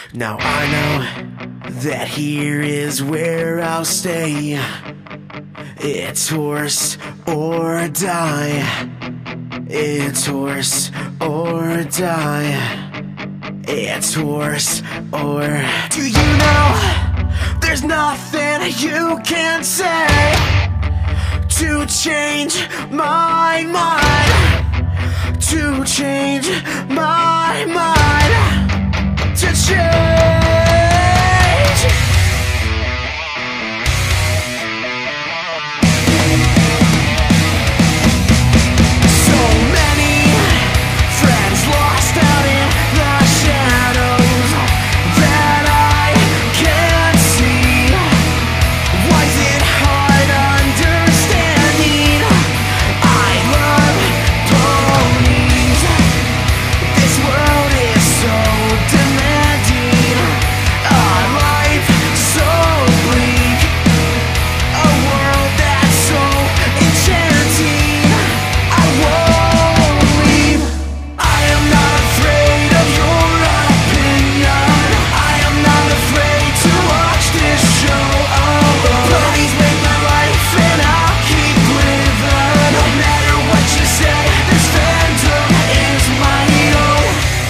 Now I know that here is where I'll stay. It's horse or die. It's horse or die. It's horse or... Do you know there's nothing you can say to change my mind? To change my mind. To change. So many friends lost out in the shadows that I can't see. Why is it hard understanding? I love ponies. This world is so demanding, a life so bleak, a world that's so enchanting. I won't leave. I am not afraid of your opinion. I am not afraid to watch this show alone. Please make my life and I'll keep living. No matter what you say, this fandom is my own.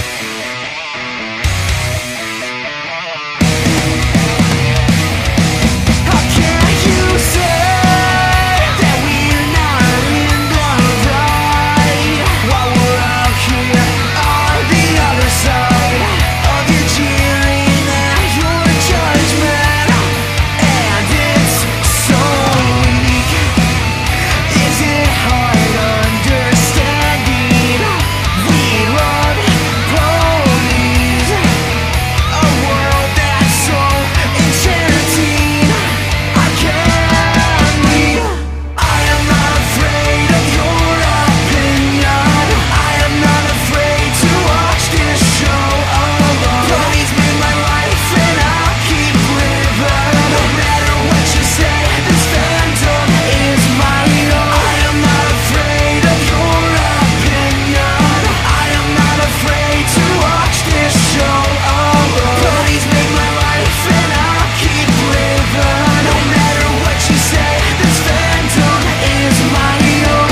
How can you say that we're not in the right while we're out here on the other side of your jeering and your judgment? And it's so weak. Is it hard understanding? We love ponies, a world that's so enchanting. I can't leave. I am not afraid of your opinion. I am not afraid to watch this show alone. Please make my life and I'll keep living. No matter what you say, this fandom is my own. I am not afraid of your opinion. I am not afraid to watch this show alone. Please make my life and I'll keep living. No matter what you say, this fandom is my own.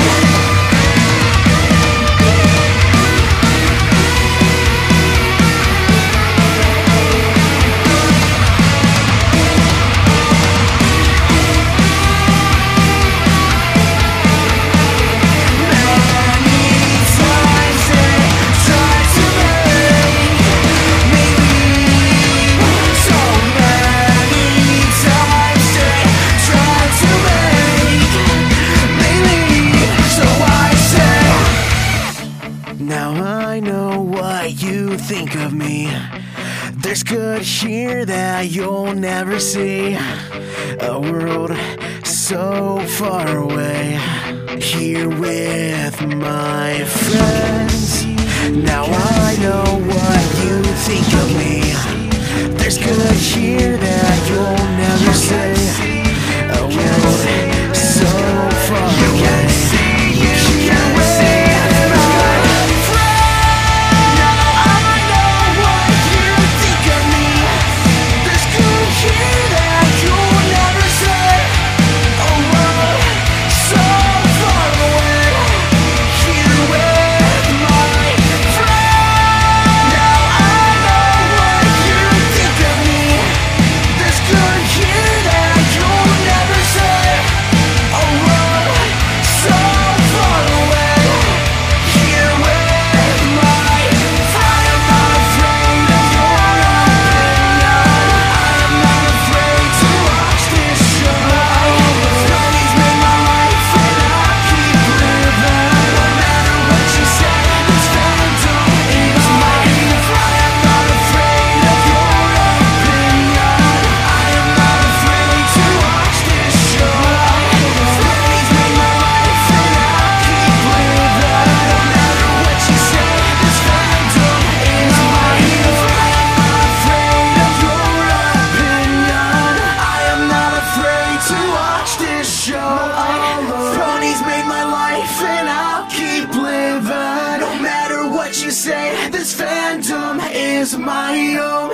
Now I know what you think of me. There's good here that you'll never see. A world so far away, here with my friends. Now I know what you think of me. There's good here that you'll never see. A world so far away. This fandom is my own.